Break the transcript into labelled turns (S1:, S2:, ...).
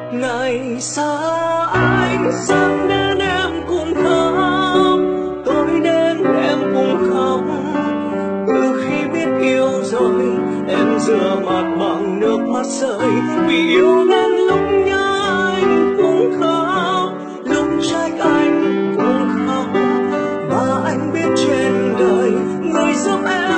S1: Ngày xa anh dẫn đến em cùng khóc, tôi đến em cùng khóc. Từ khi biết yêu rồi em rửa mặt bằng nước mắt rơi, vì yêu nên lúc nhớ anh cũng khóc, lúc trách anh cũng khóc. Mà anh biết trên đời người giúp em